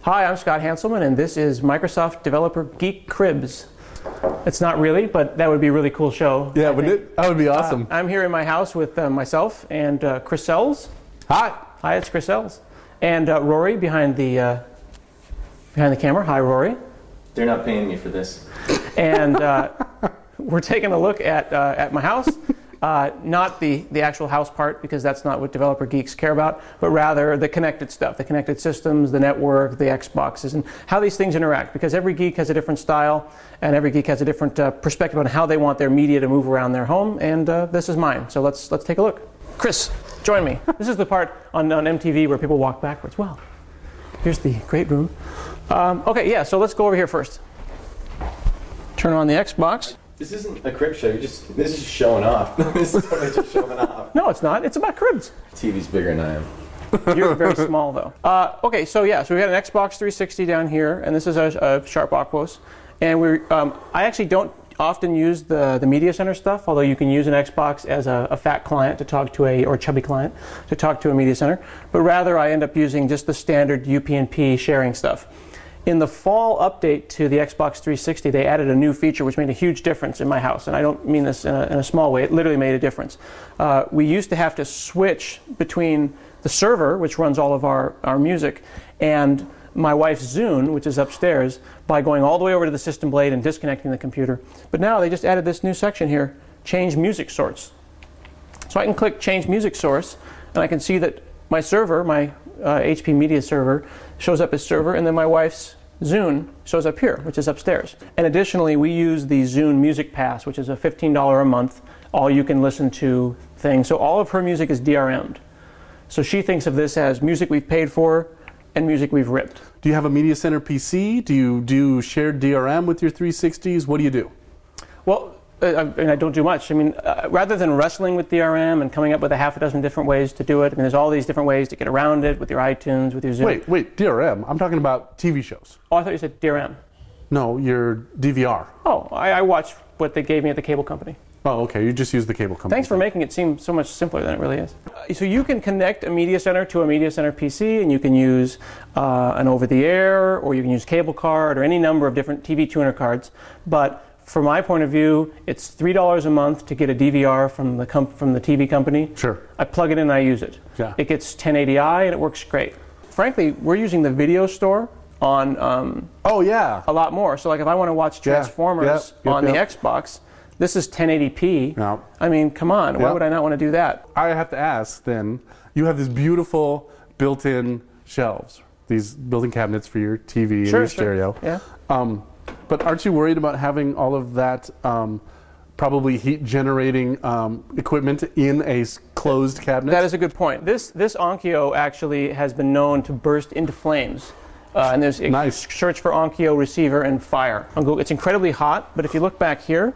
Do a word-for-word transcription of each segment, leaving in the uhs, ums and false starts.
Hi, I'm Scott Hanselman, and this is Microsoft Developer Geek Cribs. It's not really, but that would be a really cool show. Yeah, wouldn't it? That would be awesome. Uh, I'm here in my house with uh, myself and uh, Chris Sells. Hi. Hi, it's Chris Sells. And uh, Rory behind the uh, behind the camera. Hi, Rory. They're not paying me for this. And uh, we're taking a look at uh, at my house. Uh, not the, the actual house part, because that's not what developer geeks care about, but rather the connected stuff, the connected systems, the network, the Xboxes, and how these things interact, because every geek has a different style, and every geek has a different uh, perspective on how they want their media to move around their home, and uh, this is mine. So let's let's take a look. Chris, join me. This is the part on, on M T V where people walk backwards. Wow, here's the great room. Um, okay, yeah, so let's go over here first. Turn on the Xbox. This isn't a crib show. You're just this is just showing off. This is totally just showing off. No, it's not. It's about cribs. T V's bigger than I am. You're very small, though. Uh, okay, so yeah, so we got an Xbox three sixty down here, and this is a, a Sharp Aquos. And we, um, I actually don't often use the the Media Center stuff, although you can use an Xbox as a, a fat client to talk to a, or chubby client to talk to a Media Center. But rather, I end up using just the standard U P n P sharing stuff. In the fall update to the Xbox three sixty, they added a new feature which made a huge difference in my house. And I don't mean this in a, in a small way. It literally made a difference. Uh, we used to have to switch between the server, which runs all of our, our music, and my wife's Zune, which is upstairs, by going all the way over to the System Blade and disconnecting the computer. But now they just added this new section here, Change Music Source. So I can click Change Music Source, and I can see that my server, my uh, H P Media server, shows up as server, and then my wife's Zune shows up here, which is upstairs. And additionally, we use the Zune Music Pass, which is a fifteen dollars a month, all you can listen to thing. So all of her music is D R M'd. So she thinks of this as music we've paid for and music we've ripped. Do you have a Media Center P C? Do you do shared D R M with your three sixties? What do you do? Well, uh, I, mean, I don't do much. I mean, uh, rather than wrestling with D R M and coming up with a half a dozen different ways to do it, I mean, there's all these different ways to get around it with your iTunes, with your Zune. Wait, wait, D R M? I'm talking about T V shows. Oh, I thought you said D R M. No, your D V R. Oh, I, I watch what they gave me at the cable company. Oh, okay, you just use the cable company. Thanks for making it seem so much simpler than it really is. Uh, so you can connect a Media Center to a Media Center P C, and you can use uh, an over-the-air, or you can use cable card, or any number of different T V tuner cards. But from my point of view, it's three dollars a month to get a D V R from the comp from the T V company. Sure. I plug it in and I use it. Yeah. It gets ten eighty i and it works great. Frankly, we're using the video store on um, oh yeah a lot more. So like if I want to watch Transformers yeah. Yep. Yep. on Yep. the Xbox, this is ten eighty p. Yep. I mean, come on. Why Yep. would I not want to do that? I have to ask then, you have this beautiful built-in shelves, these built-in cabinets for your T V and Sure, your sure. stereo. Yeah. Um, But aren't you worried about having all of that um, probably heat-generating um, equipment in a s- closed cabinet? That is a good point. This this Onkyo actually has been known to burst into flames. Uh, and there's a Nice. search for Onkyo receiver and fire on Google. It's incredibly hot, but if you look back here,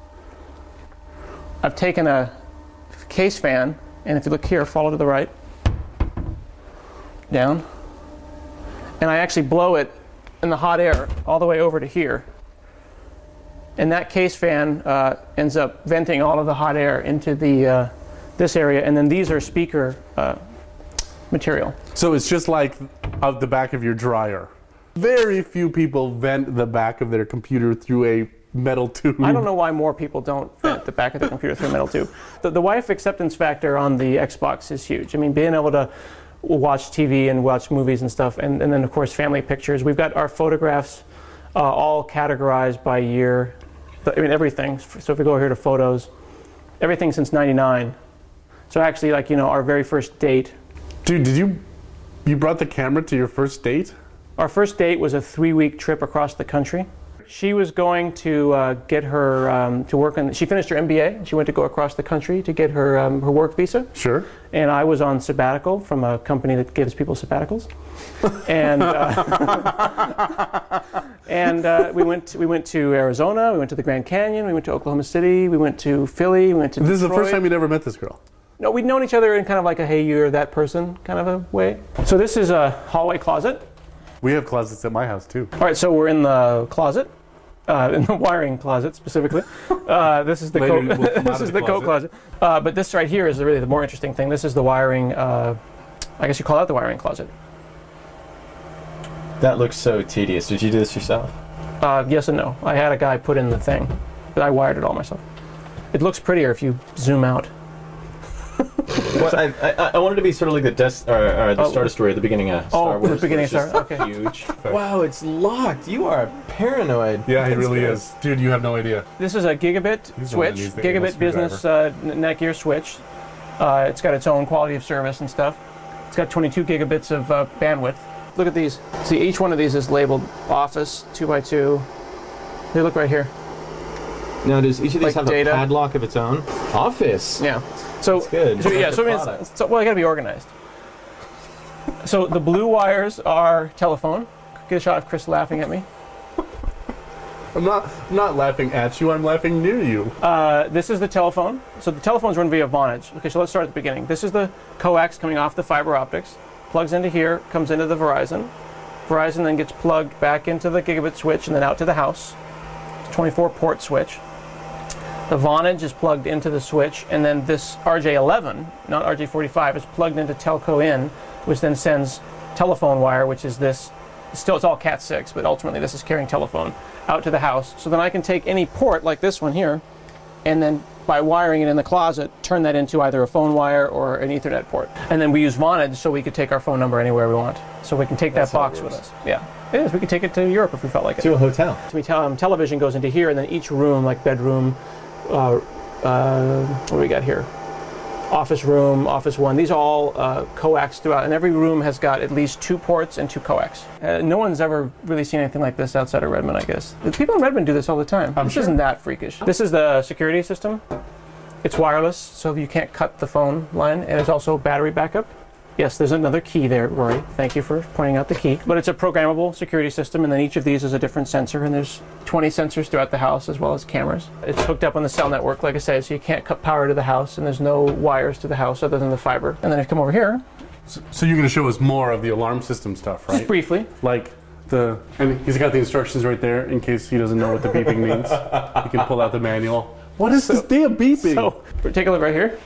I've taken a case fan, and if you look here, follow to the right, down, and I actually blow it in the hot air all the way over to here. And that case fan uh, ends up venting all of the hot air into the uh, this area, and then these are speaker uh, material. So it's just like of the back of your dryer. Very few people vent the back of their computer through a metal tube. I don't know why more people don't vent the back of their computer through a metal tube. The, the wife acceptance factor on the Xbox is huge. I mean, being able to watch T V and watch movies and stuff, and, and then of course family pictures. We've got our photographs uh, all categorized by year. I mean everything. So if we go here to photos, everything since ninety-nine. So actually, like, you know, our very first date. Dude, did you you brought the camera to your first date? Our first date was a three-week trip across the country. She was going to uh, get her um, to work on. She finished her M B A. And she went to go across the country to get her um, her work visa. Sure. And I was on sabbatical from a company that gives people sabbaticals. And uh, and uh, we went to, we went to Arizona. We went to the Grand Canyon. We went to Oklahoma City. We went to Philly. We went to. This is the Detroit. first time you'd ever met this girl. No, we'd known each other in kind of like a hey, you're that person kind of a way. So this is a hallway closet. We have closets at my house too. All right, so we're in the closet, uh, in the wiring closet specifically. Uh, this is the Later coat. we'll come out this of is the the coat closet. Uh, but this right here is really the more interesting thing. This is the wiring. Uh, I guess you call that the wiring closet. That looks so tedious. Did you do this yourself? Uh, yes and no. I had a guy put in the thing, but I wired it all myself. It looks prettier if you zoom out. Well, I, I, I wanted to be sort of like the Death, or, or the Oh. Star Destroyer at the beginning of Star Oh, Wars. the beginning of where it's Star- just okay. Huge. Wow, it's locked. You are paranoid. Yeah, he That's really good. is. Dude, you have no idea. This is a gigabit He's the one that switch, needs the anal gigabit business uh, n- Netgear switch. Uh, it's got its own quality of service and stuff. It's got twenty-two gigabits of uh, bandwidth. Look at these. See, each one of these is labeled Office two by two. They look right here. Now, does each of these Like have data. a padlock of its own? Office. Yeah. So That's good. So, yeah. That's So, a I mean, product. it's, so well, I got to be organized. So the blue wires are telephone. Get a shot of Chris laughing at me. I'm not I'm not laughing at you, I'm laughing near you. Uh, this is the telephone. So the telephones run via Vonage. Okay, so let's start at the beginning. This is the coax coming off the fiber optics. Plugs into here, comes into the Verizon. Verizon then gets plugged back into the gigabit switch and then out to the house. It's a twenty-four port switch. The Vonage is plugged into the switch, and then this R J eleven, not R J forty-five, is plugged into Telco in, which then sends telephone wire, which is this. Still, it's all cat six, but ultimately this is carrying telephone out to the house. So then I can take any port like this one here, and then by wiring it in the closet, turn that into either a phone wire or an Ethernet port. And then we use Vonage so we could take our phone number anywhere we want. So we can take That's that how it box with works. us. Yeah, it is. We could take it to Europe if we felt like it. To a hotel. So we tell um, television goes into here, and then each room, like bedroom, uh, uh, what do we got here? Office room, office one. These are all uh, coax throughout, and every room has got at least two ports and two coax. Uh, no one's ever really seen anything like this outside of Redmond, I guess. The people in Redmond do this all the time. I'm this sure. isn't that freakish. This is the security system. It's wireless, so you can't cut the phone line, and it's also battery backup. Yes, there's another key there, Rory. Thank you for pointing out the key. But it's a programmable security system, and then each of these is a different sensor, and there's twenty sensors throughout the house as well as cameras. It's hooked up on the cell network, like I said, so you can't cut power to the house, and there's no wires to the house other than the fiber. And then if you come over here, So, so you're going to show us more of the alarm system stuff, just right? briefly, Like the, and he's got the instructions right there in case he doesn't know what the beeping means. He can pull out the manual. What is this damn beeping? so take a look right here.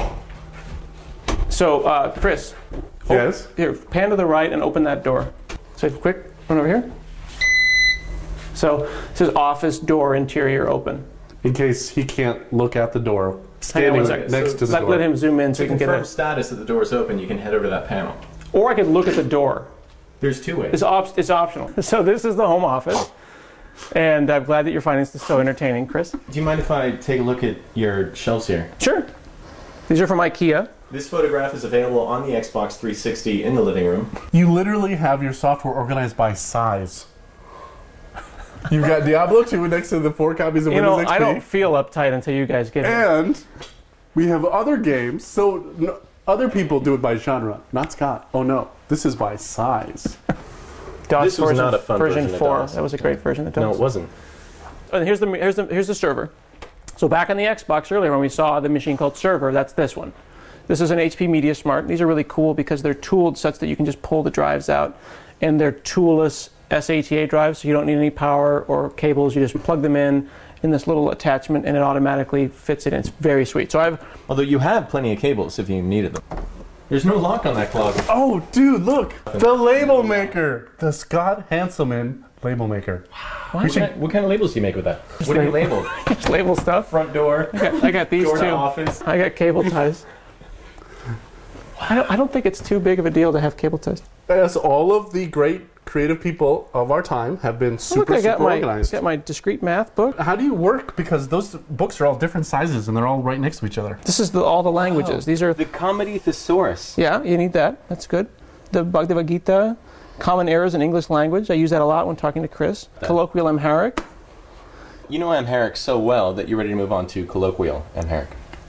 So, uh, Chris, op- Yes? here, pan to the right and open that door. So quick, run over here. So it says office door interior open. In case he can't look at the door, Hang on standing one second. next So to the Let, door. let him zoom in so To you can get confirm it. status that the door is open, you can head over to that panel. Or I could look at the door. There's two ways. It's, op- it's optional. So this is the home office. And I'm glad that you're finding this so entertaining, Chris. Do you mind if I take a look at your shelves here? Sure. These are from IKEA. This photograph is available on the Xbox three sixty in the living room. You literally have your software organized by size. You've got Diablo two next to the four copies of You know, Windows X P. I don't feel uptight until you guys get it. And we have other games. So no, other people do it by genre, not Scott. Oh no, this is by size. DOS This was version, not a fun version version of four. DOS. That was a great version of DOS. No, it wasn't. And here's the here's the here's the server. So back on the Xbox earlier when we saw the machine called server, that's this one. This is an H P Media Smart. These are really cool because they're tooled such that you can just pull the drives out, and they're toolless S A T A drives, so you don't need any power or cables. You just plug them in in this little attachment, and it automatically fits it in. It's very sweet. So I've Although you have plenty of cables if you needed them. There's no lock on that closet. Oh, dude, look, the label maker, the Scott Hanselman label maker. What, kind of, what kind of labels do you make with that? What do you label? just label stuff. Front door, I got, I got these door two. to office. I got cable ties. I don't, I don't think it's too big of a deal to have cable ties. As all of the great creative people of our time have been super, Look, I got super my organized. got my discrete math book. How do you work? Because those books are all different sizes and they're all right next to each other. This is the, all the languages. These are The Comedy Thesaurus. yeah, you need that. That's good. The Bhagavad Gita, common errors in English language. I use that a lot when talking to Chris. Colloquial Amharic. You know Amharic so well that you're ready to move on to colloquial Amharic.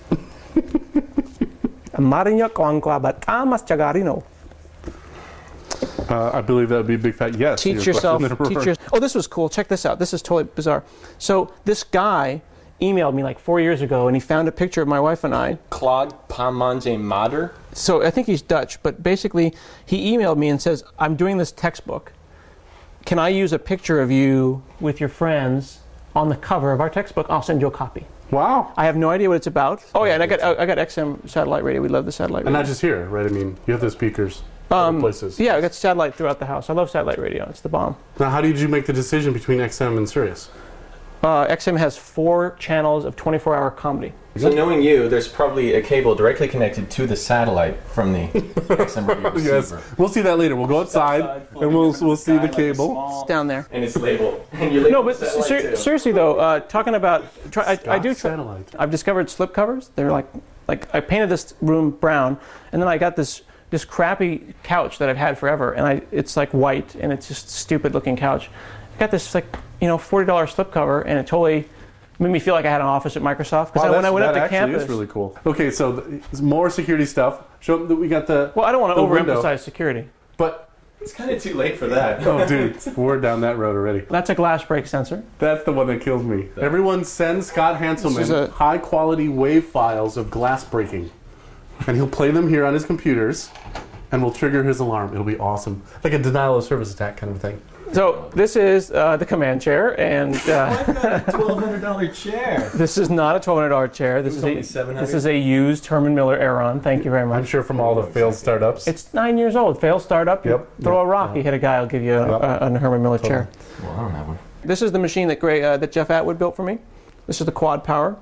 Marinya Kwangkwa Batamas Chagarino. Uh, I believe that would be a big fat yes. to Teach your yourself. question. Teach your, oh, this was cool. Check this out. This is totally bizarre. So this guy emailed me like four years ago, and he found a picture of my wife and I. Claude Pamanje Mader. So I think he's Dutch, but basically he emailed me and says, I'm doing this textbook. Can I use a picture of you with your friends on the cover of our textbook? I'll send you a copy. Wow. I have no idea what it's about. Oh yeah, and I got I got X M satellite radio. We love the satellite And radio. not just here, right? I mean, you have the speakers. other places? Yeah, I got satellite throughout the house. I love satellite radio. It's the bomb. Now, how did you make the decision between X M and Sirius? Uh, X M has four channels of twenty-four hour comedy. So knowing you, there's probably a cable directly connected to the satellite from the X M radio receiver. Yes, we'll see that later. We'll go outside, outside, and we'll we'll see the like a cable. small- It's down there. And it's labeled. And you label No, but the satellite ser- too. seriously though, uh, talking about, try, I, I do. Try, Satellite. I've discovered slip covers. They're like, like I painted this room brown, and then I got this this crappy couch that I've had forever, and I it's like white, and it's just a stupid looking couch. I got this like you know forty dollar slip cover, and it totally made me feel like I had an office at Microsoft. Because Wow, when I went that up to actually campus, is really cool. Okay, so the, more security stuff. Show them that we got the. well, I don't want to the window. overemphasize security. But It's kind of too late for that. oh, dude, we're down that road already. That's a glass break sensor. That's the one that kills me. Everyone send Scott This is Hanselman a- high quality wave files of glass breaking, and he'll play them here on his computers, and we'll trigger his alarm. It'll be awesome, like a denial of service attack kind of thing. So this is uh, the command chair, and uh, twelve hundred dollar chair. this is not a twelve hundred dollar chair. This It is was only a seven hundred. this is a used Herman Miller Aeron. Thank you very I'm much. sure from all the failed startups. It's nine years old. Fail startup. You Yep. Throw Yep. a rock. You hit a guy. I'll give you a, Yep. a, a Herman Miller chair. Well, I don't have one. This is the machine that Gray, uh, that Jeff Atwood built for me. This is the quad power.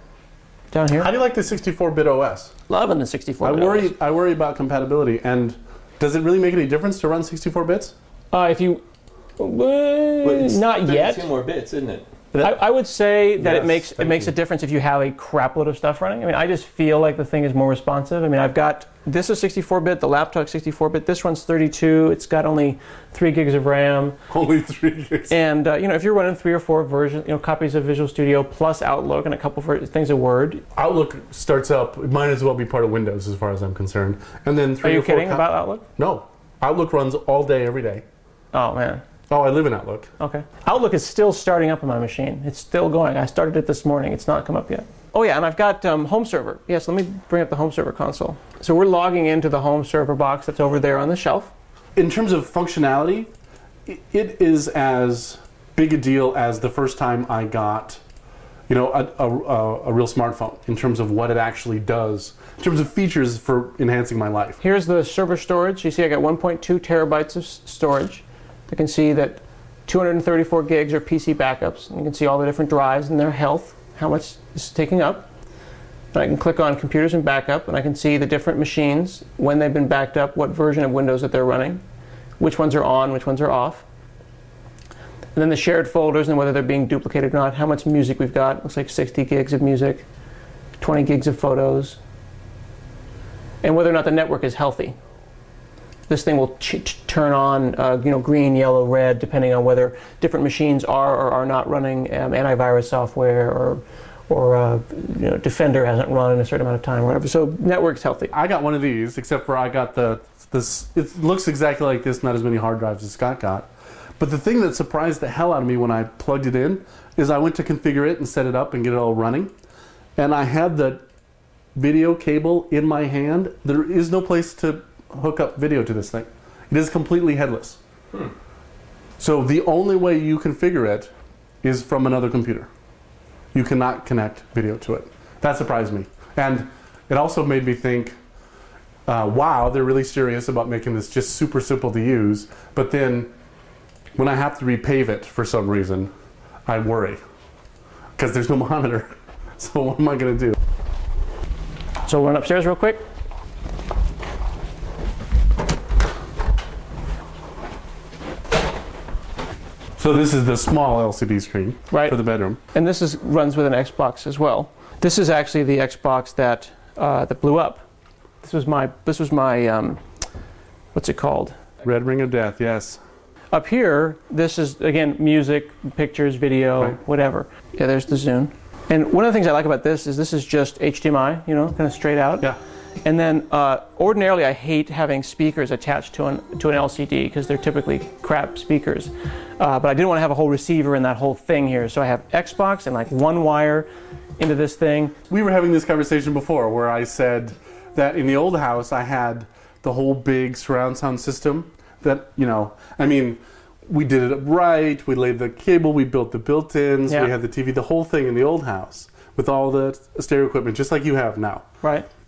Down here. How do you like the sixty-four bit O S? Loving the sixty-four. I bit worry. O S. I worry about compatibility. And does it really make any difference to run sixty-four bits? Uh, if you, uh, It's not yet. Two more bits, isn't it? I, I would say that Yes, it makes it thank makes you. a difference if you have a crapload of stuff running. I mean, I just feel like the thing is more responsive. I mean, I've got this is sixty-four bit, the laptop sixty-four bit. This runs thirty-two. It's got only three gigs of RAM. Only three gigs. And uh, you know, if you're running three or four versions, you know, copies of Visual Studio plus Outlook and a couple of things of Word. Outlook starts up. It might as well be part of Windows, as far as I'm concerned. And then Are three you or four kidding co- about Outlook? No, Outlook runs all day, every day. Oh man. Oh, I live in Outlook. Okay. Outlook is still starting up on my machine. It's still going. I started it this morning. It's not come up yet. Oh yeah, and I've got um, home server. Yes, let me bring up the home server console. So we're logging into the home server box that's over there on the shelf. In terms of functionality, i- it is as big a deal as the first time I got, you know, a, a, a, a real smartphone. In terms of what it actually does, in terms of features for enhancing my life. Here's the server storage. You see I got one point two terabytes of s- storage. You can see that two hundred thirty-four gigs are P C backups. And you can see all the different drives and their health, how much this is taking up. And I can click on computers and backup, and I can see the different machines, when they've been backed up, what version of Windows that they're running, which ones are on, which ones are off. And then the shared folders and whether they're being duplicated or not, how much music we've got. Looks like sixty gigs of music, twenty gigs of photos, and whether or not the network is healthy. This thing will ch- ch- turn on, uh, you know, green, yellow, red, depending on whether different machines are or are not running um, antivirus software, or, or uh, you know, Defender hasn't run in a certain amount of time, or whatever. So network's healthy. I got one of these, except for I got the this. It looks exactly like this, not as many hard drives as Scott got. But the thing that surprised the hell out of me when I plugged it in is I went to configure it and set it up and get it all running, and I had the video cable in my hand. There is no place to hook up video to this thing. It is completely headless. Hmm. So the only way you configure it is from another computer. You cannot connect video to it. That surprised me. And it also made me think, uh, wow, they're really serious about making this just super simple to use. But then when I have to repave it for some reason, I worry. Because there's no monitor. So what am I going to do? So we'll run upstairs real quick. So this is the small L C D screen Right. for the bedroom. And this is runs with an Xbox as well. This is actually the Xbox that uh, that blew up. This was my this was my um, what's it called? Red Ring of Death, yes. Up here, this is again music, pictures, video, Right. whatever. Yeah, there's the Zune. And one of the things I like about this is this is just H D M I, you know, kind of straight out. Yeah. And then uh, ordinarily I hate having speakers attached to an to an L C D because they're typically crap speakers. Uh, but I didn't want to have a whole receiver in that whole thing here, so I have Xbox and like one wire into this thing. We were having this conversation before where I said that in the old house I had the whole big surround sound system that, you know, I mean, we did it right, we laid the cable, we built the built-ins, Yeah. we had the T V, the whole thing in the old house with all the stereo equipment, just like you have now. Right.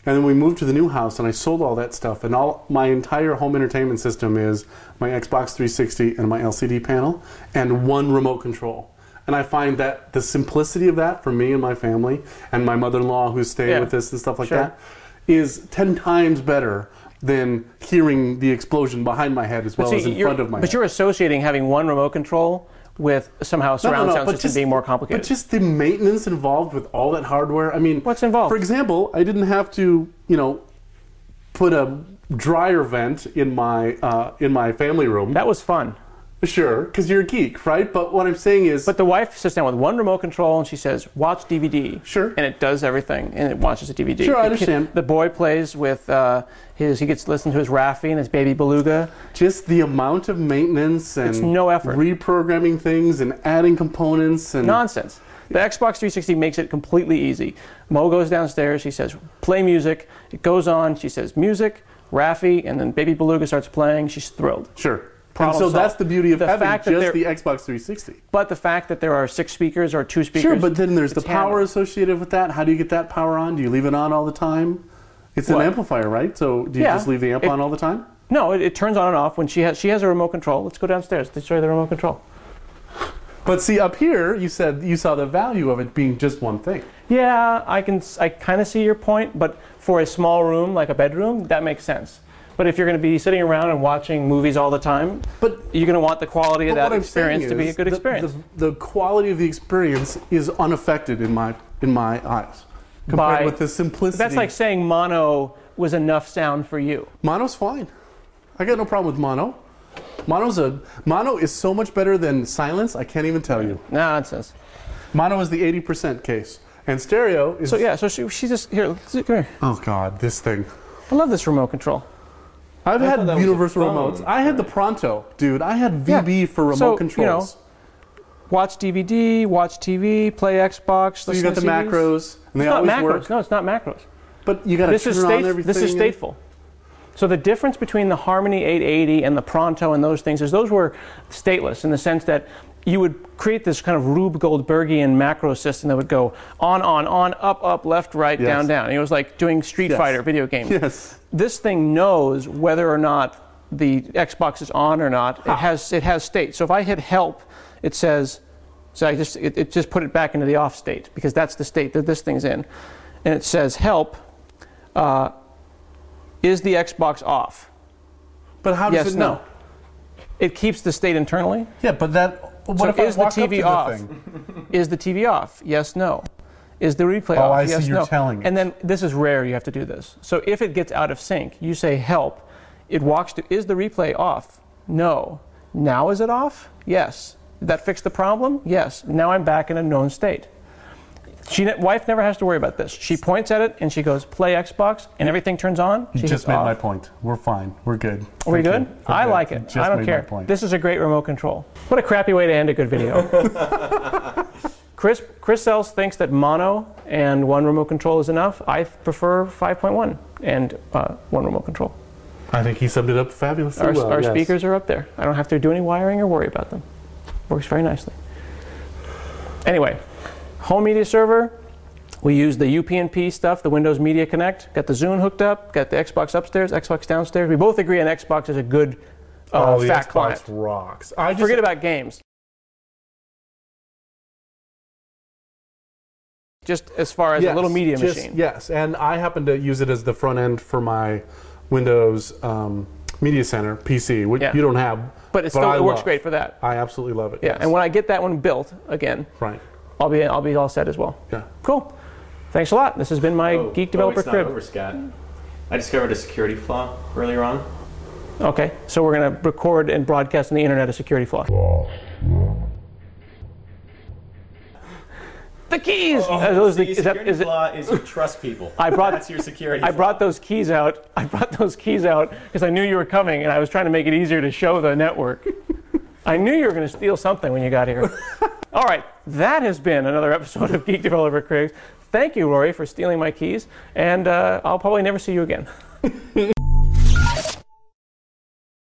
And then we moved to the new house, and I sold all that stuff, and all my entire home entertainment system is my Xbox three sixty and my L C D panel, and one remote control. And I find that the simplicity of that for me and my family, and my mother-in-law who's staying Yeah. with us and stuff like Sure. that, is ten times better than hearing the explosion behind my head as well See, as in you're- front of my but head. you're associating having one remote control with somehow No, no, surround no, sound but system just- being more complicated. But just the maintenance involved with all that hardware. I mean, What's involved? For example, I didn't have to, you know, put a dryer vent in my uh, in my family room. that was fun. Sure, because you're a geek, right? But what I'm saying is, But the wife sits down with one remote control and she says, watch D V D. Sure. And it does everything, and it watches a D V D. Sure, I The kid- understand. The boy plays with uh, his, he gets to listen to his Raffi and his Baby Beluga. just the amount of maintenance and It's no effort. reprogramming things and adding components and Nonsense. The Xbox three sixty makes it completely easy. Mo goes downstairs, she says, play music. It goes on, she says, music, Raffi, and then Baby Beluga starts playing. She's thrilled. sure. Problem and so solved. that's the beauty of The having fact that just they're- the Xbox three sixty. But the fact that there are six speakers or two speakers. Sure, but then there's the it's power handled. associated with that. How do you get that power on? Do you leave it on all the time? It's What? an amplifier, right? So do you Yeah. just leave the amp It- on all the time? No, it, it turns on and off when she has she has a remote control. Let's go downstairs. Let's show you the remote control. But see, up here, you said you saw the value of it being just one thing. Yeah, I can I kind of see your point, but for a small room like a bedroom, that makes sense. But if you're going to be sitting around and watching movies all the time, But you're going to want the quality of But that what I'm experience saying to be a is good the- experience. The, the quality of the experience is unaffected in my in my eyes compared By- with the simplicity. That's like saying mono was enough sound for you. Mono's fine. I got no problem with mono. Mono's a mono is so much better than silence. I can't even tell you. Nonsense. Mono is the eighty percent case, and stereo is. So yeah, so she, she just here. let's- Come here. Oh God, this thing. I love this remote control. I've I had thought that was a universal phone. remotes. I had the Pronto, dude. I had V B Yeah. for remote So, you controls. know, Watch D V D, watch T V, play Xbox. So you got the macros, and they It's not always macros. work. No, it's not macros. But you got to This turn is on state, everything. This is and- stateful. So the difference between the Harmony eight eighty and the Pronto and those things is those were stateless in the sense that you would create this kind of Rube Goldbergian macro system that would go on, on, on, up, up, left, right, Yes. down, down. It was like doing Street Yes. Fighter video games. Yes. This thing knows whether or not the Xbox is on or not. It has it has state. So if I hit help, it says, so I just it, it just put it back into the off state because that's the state that this thing's in, and it says help. Uh, is the Xbox off? But how does Yes, it know? no. It keeps the state internally. Yeah, but that. What So if is I walk the T V up to off? the thing? Is the T V off? Yes, no. Is the replay Oh, off? I see, Yes, you're no. telling it. And then this is rare. You have to do this. So if it gets out of sync, you say help. It walks to. Is the replay off? No. Now is it off? Yes. Did that fix the problem? Yes. Now I'm back in a known state. She, wife never has to worry about this. She points at it and she goes, play Xbox, and everything turns on. You She just hits made off. my point. We're fine. We're good. Are we Thank good? you. We're I good. like You it. just I don't made care. My point. This is a great remote control. What a crappy way to end a good video. Chris Chris Sells thinks that mono and one remote control is enough. I prefer five point one and uh, one remote control. I think he summed it up fabulously Our, well. our yes. speakers are up there. I don't have to do any wiring or worry about them. Works very nicely. Anyway, home media server. We use the U P n P stuff, the Windows Media Connect. Got the Zune hooked up. Got the Xbox upstairs, Xbox downstairs. We both agree on Xbox is a good uh, Oh, the fat Xbox client. rocks. I just, Forget about games. Just as far as yes, a little media just- machine. Yes, and I happen to use it as the front end for my Windows um, Media Center P C, which Yeah. you don't have. But it still I it works love. great for that. I absolutely love it. Yeah, yes. and when I get that one built again, right. I'll be I'll be all set as well. Yeah. Cool. Thanks a lot. This has been my Oh, Geek oh, Developer it's not Crib. over, Scott. I discovered a security flaw earlier on. Okay, so we're going to record and broadcast on the internet a security flaw. The keys. Uh, those the the- is that- security is it- flaw is you trust people. I brought- That's your security I flaw. brought those keys out. I brought those keys out because I knew you were coming, and I was trying to make it easier to show the network. I knew you were going to steal something when you got here. All right, that has been another episode of Geek Developer Crib. Thank you, Rory, for stealing my keys, and uh, I'll probably never see you again.